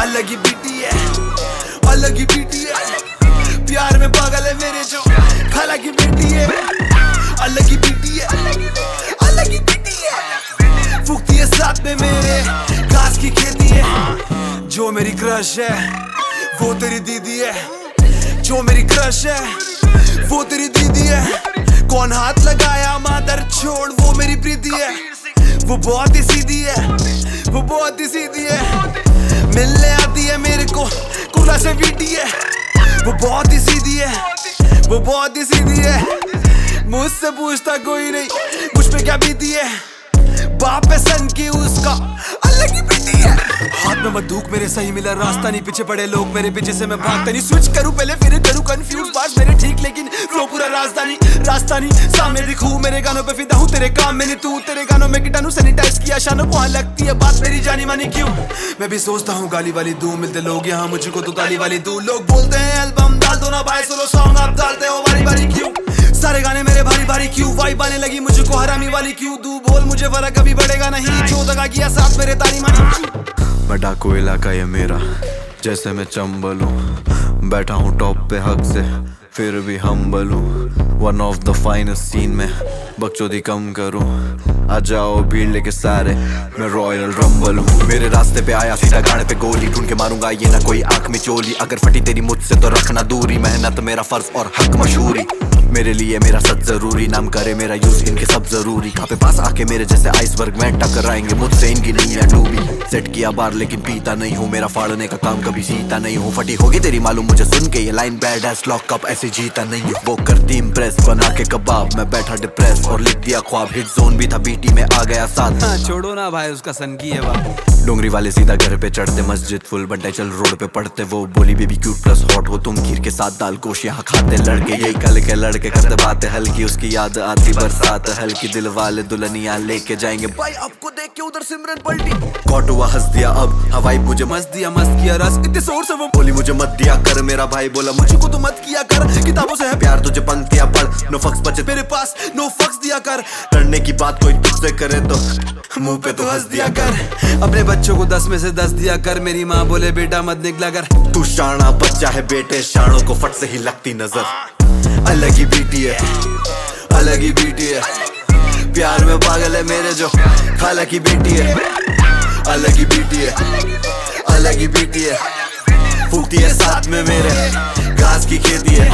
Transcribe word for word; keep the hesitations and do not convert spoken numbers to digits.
अलग ही बीटी है, अलग ही बीटी है। प्यार में पागल है मेरे जो खाला की बेटी है, अलग ही बीटी है, अलग ही बीटी है। फूकती है साथ में मेरे घास की खेती है। जो मेरी क्रश है वो तेरी दीदी है, जो मेरी क्रश है वो तेरी दीदी है। कौन हाथ लगाया मादर छोड़, वो मेरी प्रीति है। वो बहुत ही सीधी है, वो बहुत ही सीधी है। मिलने आती है मेरे को कूला से वीटी है। वो बहुत ही सीधी है, वो बहुत ही सीधी है। मुझसे पूछता कोई नहीं मुझ पे क्या बीती है। बाप है सन की उसका अलग ही बीती है। हाथ में बंदूक मेरे सही मिला रास्ता नहीं, पीछे पड़े लोग मेरे पीछे से मैं भागता नहीं। स्विच करूं पहले फिर करूं कंफ्यूज, बात मेरे ठीक लेकिन फ्लो पूरा राजधानी राजधानी। सामने दिखूं मेरे गानों पे फिदा हूं, तेरे काम में नहीं तू। तेरे गानों में कीटाणु सैनिटाइज किया शानों को, हाँ लगती है बात मेरी जानी मानी क्यों। मैं भी सोचता हूँ गाली वाली दूं, मिलते लोग यहाँ मुझको तो ताली वाली दूं। लोग बोलते हैं एल्बम डाल दो ना भाई, सोलो सॉन्ग आप डालते हो बारी बारी क्यों। सारे गाने मेरे भारी भारी क्यों, वाइब आने लगी मुझको हरामी वाली क्यों। तू बोल मुझे फर्क कभी बढ़ेगा नहीं, जो दगा किया साथ मेरे तारी मानी। मैं डाकू इलाका ये मेरा, जैसे मैं चंबल हूँ। बैठा हूँ टॉप पे हक से फिर भी हम्बल हूँ। One of the finest scene में बकचोदी कम करूँ। आ जाओ भीड़ लेके सारे, मैं रॉयल रंबल हूँ। मेरे रास्ते पे आया सीधा गाड़े पे गोली, ढूंढ के मारूंगा ये ना कोई आंख में चोली। अगर फटी तेरी मुझसे तो रखना दूरी, मेहनत मेरा फर्ज और हक मशहूरी। मेरे लिए मेरा सच जरूरी, नाम करे मेरा यूज इनके सब जरूरी। कहाँ पे पास आके मेरे जैसे आइसबर्ग में टकराएंगे, मुझसे इनकी नहीं है डूबी। सेट किया बार लेकिन पीता नहीं हूँ, मेरा फाड़ने का काम कभी सीता नहीं हूँ। फटी होगी तेरी मालूम मुझे सुन के ये line, badass lock up ऐसे जीता नहीं हूँ। वो करती इम्प्रेस बना के कबाब, मैं बैठा डिप्रेस और लिख दिया ख्वाब। हिट जोन भी था बीटी में आ गया साथ। हाँ, छोड़ो ना भाई उसका सन की है बात। डोंगरी वाले सीधा घर पे चढ़ते, मस्जिद फुल बंटाई चल रोड पे पढ़ते। वो बोली बेबी क्यूट प्लस हॉट हो तुम, खीर के साथ दाल गोश यहाँ खाते लड़के। यही कल के लड़के करते बातें हल्की, उसकी याद आती बरसात हल्की। दिल वाले दुल्हनिया लेके जाएंगे भाई, आपको देख के उधर सिमरन पलटी। कॉट हुआ हंस दिया अब हवाई, मुझे मस्त दिया मस्त किया रस इतने जोर से। वो बोली मुझे मत दिया कर, मेरा भाई बोला मुझको तो मत किया कर। किताबों से है प्यार तुझे पंक्तियां पढ़, नो फक्स बचे मेरे पास नो फक्स दिया कर। करने की बात कोई तुझसे करे तो मुंह पे तो हंस दिया कर। अपने बच्चों को दस में से दस दिया कर, मेरी माँ बोले बेटा मत निकला कर। तू शाना बच्चा है बेटे, शानों को फट से ही लगती नजर। अलग ही बीटी है, अलग ही बीटी है। प्यार में पागल है मेरे जो खाला की बेटी है, अलग ही बीटी है, अलग ही बीटी है। फूकती है साथ में मेरे घास की खेती है।